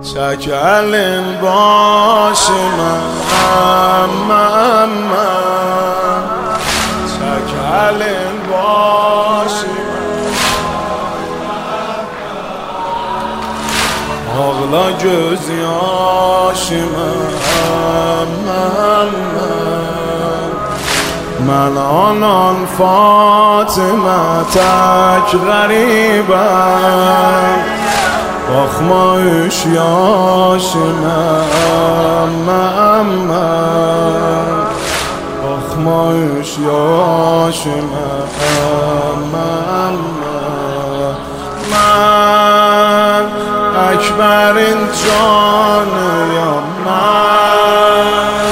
چکل باش من چکل باش ağla göz yaşıma من آنان فاطمه تک غریبم آخمایش یاشمم آخمایش یاشمم من اکبرین جانیم من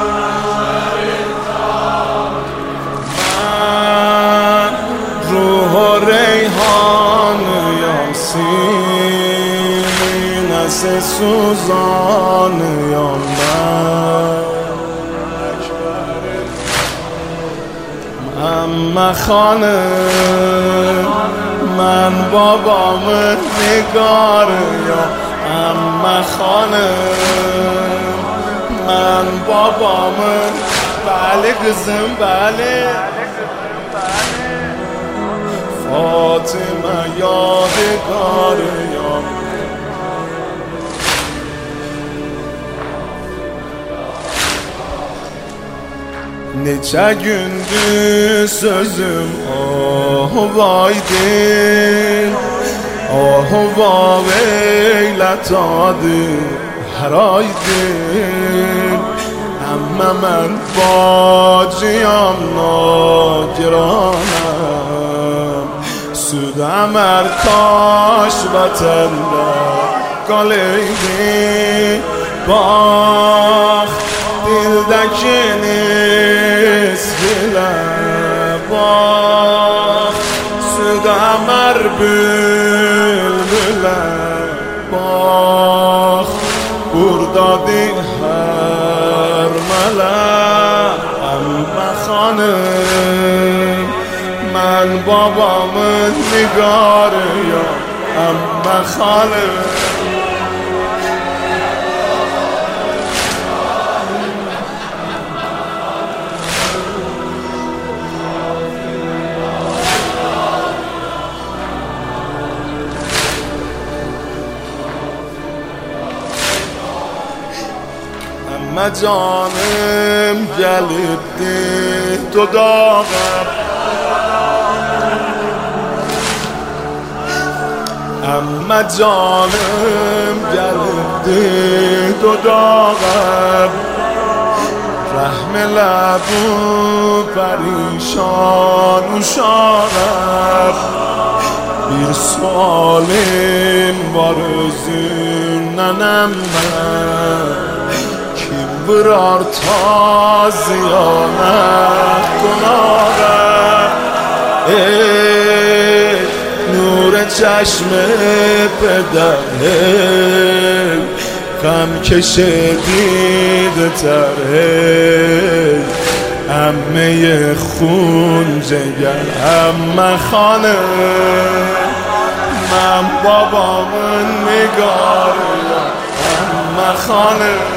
روح و ریحان یاسین از سوزان یا من خانه من بابام نگار یا اما خانه من بابام بله کزم بله فاطمه یادگار یا neçə gündür sözüm vaydi vaveylət adı hər aydır Əmmə mən bacıyam nagiranəm Süd əmər kaş vətəndə qaleydi Bax dildəkini bak süd əmər bülbülə bak buradadır hər mələk əmmə xanım mən babamın nigarıyam əmmə xanım Əmmə canım gəlibdi dodağa Əmmə canım gəlibdi dodağa Rəhm elə bu pərişan uşağa Bir sualim var özündən əmmə Bırar taziyanet gunağa Ey nur çeşm پدر غم کشیدید تر عمه خون جگر عمه خانه من بابامون نگارم عمه خانه